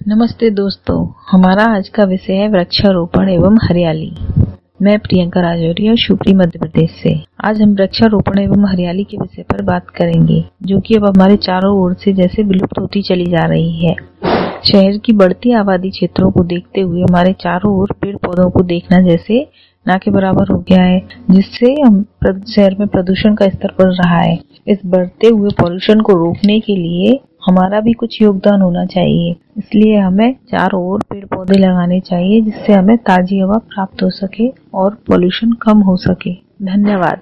नमस्ते दोस्तों, हमारा आज का विषय है वृक्षारोपण एवं हरियाली। मैं प्रियंका राजौरी और शिवपुरी मध्य प्रदेश से। आज हम वृक्षारोपण एवं हरियाली के विषय पर बात करेंगे, जो कि अब हमारे चारों ओर से जैसे विलुप्त होती चली जा रही है। शहर की बढ़ती आबादी क्षेत्रों को देखते हुए हमारे चारों ओर पेड़ पौधों को देखना जैसे ना के बराबर हो गया है, जिससे हम शहर में प्रदूषण का स्तर बढ़ रहा है। इस बढ़ते हुए पॉल्यूशन को रोकने के लिए हमारा भी कुछ योगदान होना चाहिए, इसलिए हमें चारों ओर पेड़ पौधे लगाने चाहिए, जिससे हमें ताजी हवा प्राप्त हो सके और पॉल्यूशन कम हो सके। धन्यवाद।